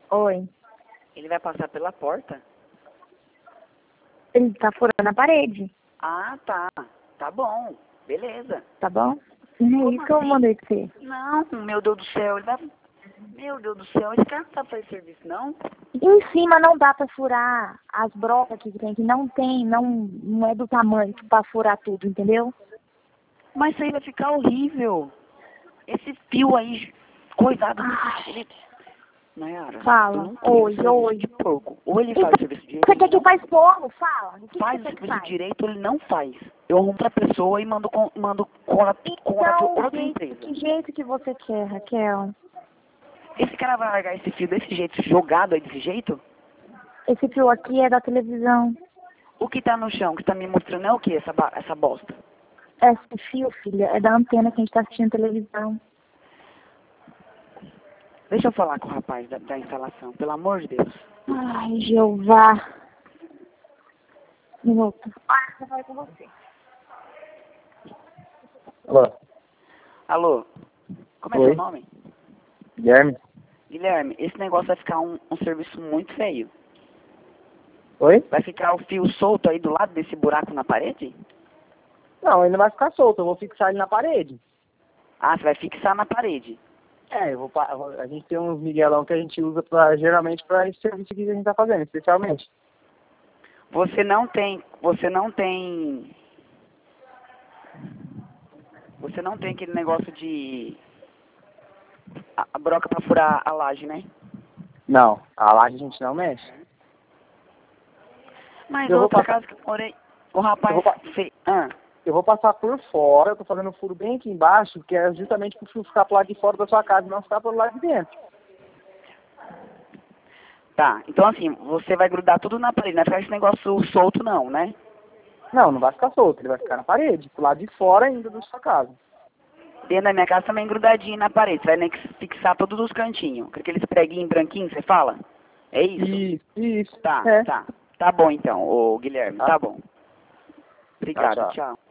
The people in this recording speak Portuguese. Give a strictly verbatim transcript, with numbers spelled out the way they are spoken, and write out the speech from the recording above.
Oi. Ele vai passar pela porta? Ele tá furando a parede. Ah, tá. Tá bom. Beleza. Tá bom? Não é isso que eu assim? mandei pra você. Não, meu Deus do céu. Ele vai... Meu Deus do céu. Esse cara não sabe fazer serviço, não? Em cima não dá pra furar as brocas que tem, que não tem, não, não é do tamanho pra furar tudo, entendeu? Mas isso aí vai ficar horrível. Esse fio aí, coisado. Ele... Nayara, Fala. eu não quero Oi, serviço oi. de porco. Ou ele Então, faz o serviço direito, você ou quer ele que não faz porro? Fala. O que faz que o você quer que serviço faz? direito, ou ele não faz. Eu arrumo outra pessoa e mando com, mando com a, com a Então, outra que, empresa. que jeito que você quer, Raquel? Esse cara vai largar esse fio desse jeito, jogado aí desse jeito? Esse fio aqui é da televisão. O que tá no chão, que tá me mostrando é o que, essa, ba- essa bosta? Esse fio, filha, é da antena que a gente tá assistindo televisão. Deixa eu falar com o rapaz da, da instalação, pelo amor de Deus. Ai, Jeová. Minuto. Ah, eu falei com você. Alô? Alô, como é Oi? seu nome? Guilherme? Guilherme, esse negócio vai ficar um, um serviço muito feio. Oi? Vai ficar o fio solto aí do lado desse buraco na parede? Não, ele não vai ficar solto, eu vou fixar ele na parede. Ah, você vai fixar na parede. É, eu vou, pa- a gente tem uns miguelão que a gente usa pra, geralmente para esse serviço aqui que a gente tá fazendo, especialmente. Você não tem, você não tem, você não tem aquele negócio de a, a broca pra furar a laje, né? Não, a laje a gente não mexe. Mas Eu vou outra passar- casa que eu morei, o rapaz Eu vou pa- fez, ah, Eu vou passar por fora, eu tô fazendo um furo bem aqui embaixo, que é justamente pro fio ficar pro lado de fora da sua casa e não ficar pro lado de dentro. tá, então assim, você vai grudar tudo na parede, não vai ficar esse negócio solto não, né? Não, não vai ficar solto, ele vai ficar na parede, pro lado de fora ainda da sua casa. Dentro da minha casa também grudadinho na parede, você vai ter que fixar todos os cantinhos, com aqueles preguinhos branquinhos, você fala? É isso? Isso, isso. Tá, É. tá, tá bom então, ô Guilherme, Tá. tá bom. Obrigado, tchau. tchau.